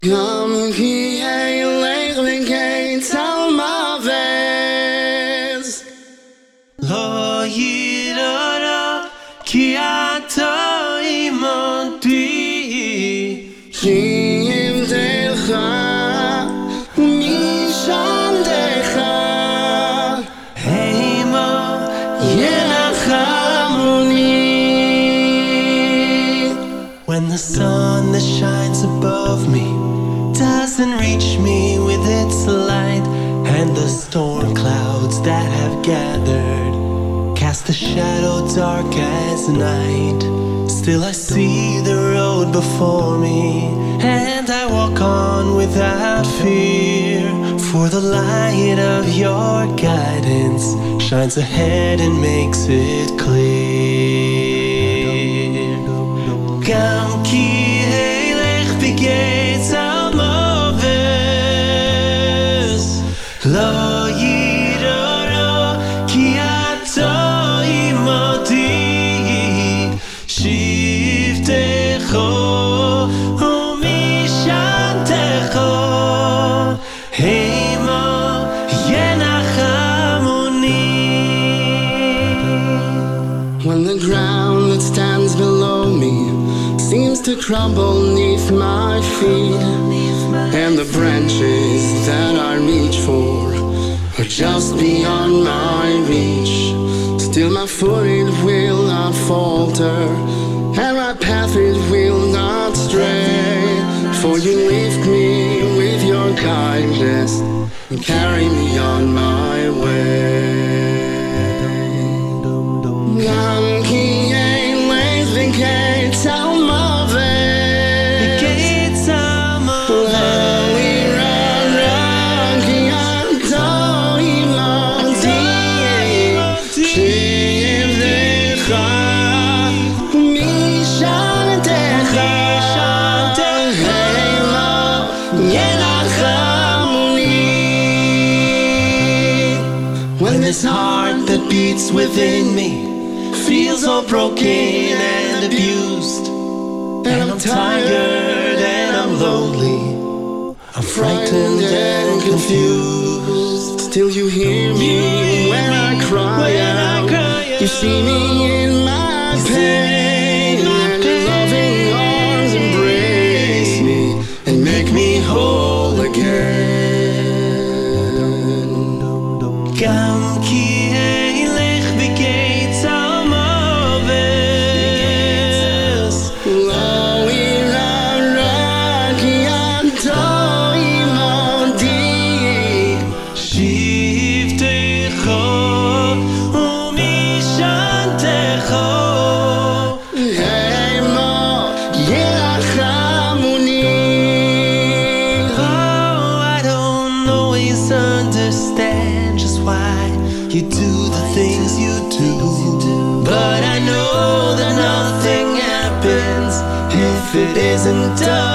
Gam ki eilig v'gein talmaves Lo yirara ki ata imoti Shim decha Misham decha Heima Yenachamuni. When the sun that shines above me doesn't reach me with its light, and the storm clouds that have gathered cast a shadow dark as night, still I see the road before me, and I walk on without fear, for the light of your guidance shines ahead and makes it clear. Gam ki heilech b'geitz almoves Lo yirara ki ata imoti Shivtecho umishantecho Heima yenachamuni. When the ground that stands below me seems to crumble neath my feet, and the branches that I reach for are just beyond my reach, still my foot it will not falter, and my path it will not stray, for you lift me with your kindness and carry me on my way. Gam ki eilig v'gein talmaves B'geitz almoves When this heart that beats within me feels all broken and abused, and I'm tired and I'm lonely, I'm frightened and confused, still you hear me when I cry out. You see me in my pain, and your loving arms embrace me and make me whole again. Gam ki heilech b'geitz almoves Lo irara ki ata imoti Shivtecho umishantecho Heima yenachamuni. Oh, I don't always understand just why you do the things you do, but I know that nothing happens if it isn't done.